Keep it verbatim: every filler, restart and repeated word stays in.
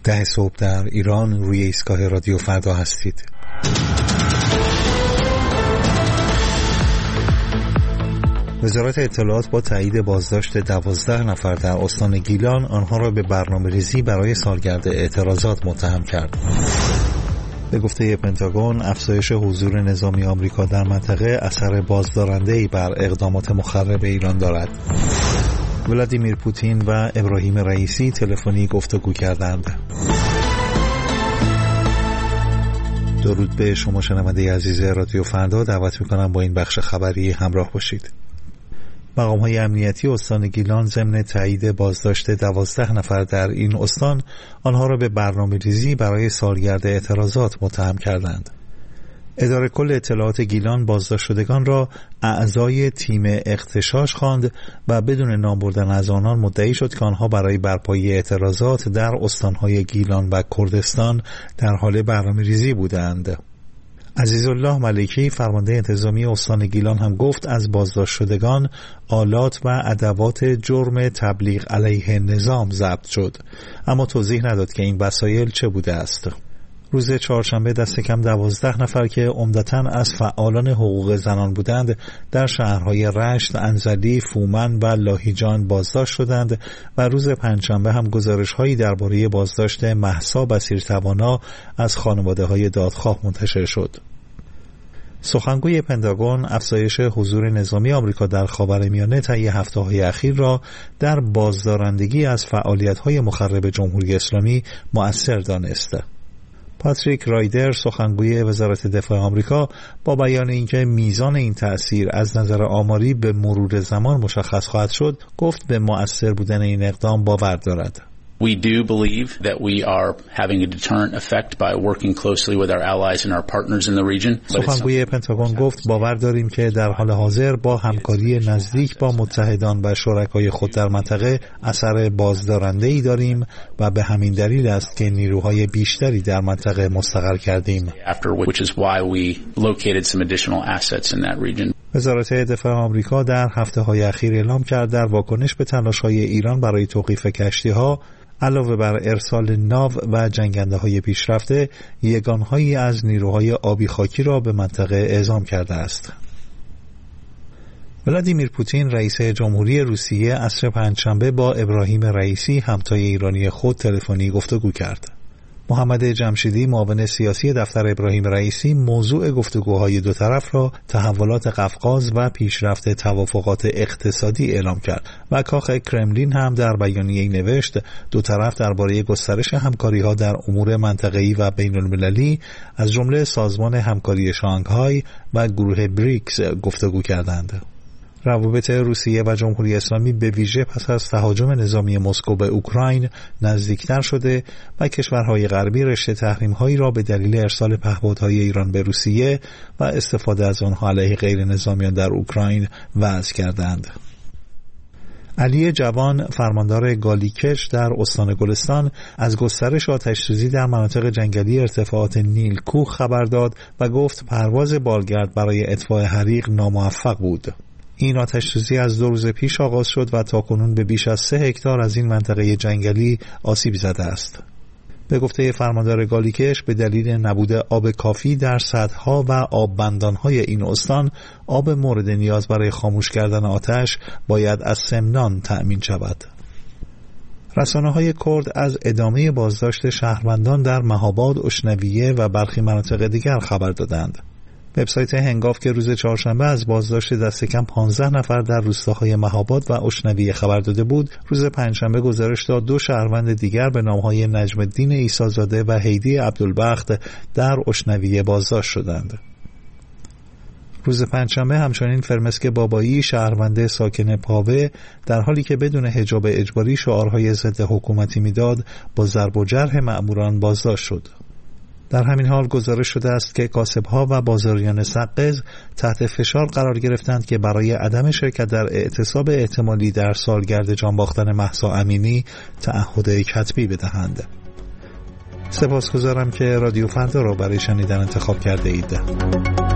ده صبح در ایران روی ایستگاه رادیو فردا هستید. وزارت اطلاعات با تایید بازداشت دوازده نفر در استان گیلان آنها را به برنامه‌ریزی برای سالگرد اعتراضات متهم کرد. به گفته پنتاگون، افزایش حضور نظامی آمریکا در منطقه اثر بازدارنده‌ای بر اقدامات مخرب ایران دارد. ولادیمیر پوتین و ابراهیم رئیسی تلفنی گفتگو کردند. درود به شما شنونده عزیز رادیو فردا، دعوت می‌کنم با این بخش خبری همراه باشید. مقام‌های امنیتی استان گیلان ضمن تایید بازداشت دوازده نفر در این استان آنها را به برنامه‌ریزی برای سالگرد اعتراضات متهم کردند. اداره کل اطلاعات گیلان بازداشت شدگان را اعضای تیم اغتشاش خواند و بدون نام بردن از آنان مدعی شد که آنها برای برپایی اعتراضات در استان‌های گیلان و کردستان در حال برنامه‌ریزی بودند. عزیزالله ملکی فرمانده انتظامی استان گیلان هم گفت از بازداشت شدگان آلات و ادوات جرم تبلیغ علیه نظام ضبط شد، اما توضیح نداد که این وسایل چه بوده است. روز چهارشنبه دست کم دوازده نفر که عمدتاً از فعالان حقوق زنان بودند در شهرهای رشت، انزلی، فومن و لاهیجان بازداشت شدند و روز پنجشنبه هم گزارش‌هایی درباره بازداشت مهسا بصیرتوانا از خانواده‌های دادخواه منتشر شد. سخنگوی پنتاگون افزایش حضور نظامی آمریکا در خاورمیانه طی هفته‌های اخیر را در بازدارندگی از فعالیت‌های مخرب جمهوری اسلامی مؤثر دانست. پاتریک رایدر سخنگوی وزارت دفاع آمریکا با بیان اینکه میزان این تأثیر از نظر آماری به مرور زمان مشخص خواهد شد، گفت به مؤثر بودن این اقدام باور دارد. We do believe that we are having a deterrent effect by working closely with our allies and our partners in the region. سخنگوی پنتاگون گفت باور داریم که در حال حاضر با همکاری نزدیک با متحدان و شرکای خود در منطقه اثر بازدارنده‌ای داریم و به همین دلیل است که نیروهای بیشتری در منطقه مستقر کردیم. After which is why we located some additional assets in that region. وزارت دفاع آمریکا در هفته‌های اخیر اعلام کرد در واکنش به تلاش‌های ایران برای توقیف کشتی‌ها علاوه بر ارسال ناو و جنگنده‌های پیشرفته، یگانهایی از نیروهای آبی خاکی را به منطقه اعزام کرده است. ولادیمیر پوتین رئیس جمهوری روسیه عصر پنجشنبه با ابراهیم رئیسی همتای ایرانی خود تلفنی گفتگو کرد. محمد جمشیدی معاون سیاسی دفتر ابراهیم رئیسی موضوع گفتگوهای دو طرف را تحولات قفقاز و پیشرفت توافقات اقتصادی اعلام کرد و کاخ کرملین هم در بیانیه‌ای نوشت دو طرف درباره گسترش همکاری‌ها در امور منطقه‌ای و بین‌المللی از جمله سازمان همکاری شانگهای و گروه بریکس گفتگو کردند. روابط روسیه و جمهوری اسلامی به ویژه پس از تهاجم نظامی مسکو به اوکراین نزدیکتر شده و کشورهای غربی رشته تحریم‌هایی را به دلیل ارسال پهپادهای ایران به روسیه و استفاده از آنها علیه غیر نظامیان در اوکراین وضع کردند. علی جوان فرماندار گالیکش در استان گلستان از گسترش آتش‌سوزی در مناطق جنگلی ارتفاعات نیل کوه خبر داد و گفت پرواز بالگرد برای اطفاء حریق ناموفق بود. این آتش‌سوزی از دو روز پیش آغاز شد و تاکنون به بیش از سه هکتار از این منطقه جنگلی آسیب زده است. به گفته فرماندار گالیکش به دلیل نبود آب کافی در سدها و آببندانهای این استان، آب مورد نیاز برای خاموش کردن آتش باید از سمنان تأمین شود. رسانه‌های کرد از ادامه بازداشت شهروندان در مهاباد، اشنویه و برخی مناطق دیگر خبر دادند. وبسایت هنگاف که روز چهارشنبه از بازداشت دست کم پانزده نفر در روستاهای مهاباد و اشنویه خبر داده بود، روز پنجشنبه گزارش داد دو شهروند دیگر به نام‌های نجم الدین عیسی‌زاده و هیدی عبدالبخت در اشنویه بازداشت شدند. روز پنجشنبه همچنین فرمسک بابایی شهروند ساکن پاوه در حالی که بدون حجاب اجباری شعارهای ضد حکومتی میداد با ضرب و جرح مأموران بازداشت شد. در همین حال گزارش شده است که کاسب‌ها و بازاریان سقز تحت فشار قرار گرفتند که برای عدم شرکت در اعتصاب احتمالی در سالگرد جانباختن مهسا امینی تعهد کتبی بدهند. سپاسگزارم که رادیو فردا را برای شنیدن انتخاب کرده اید.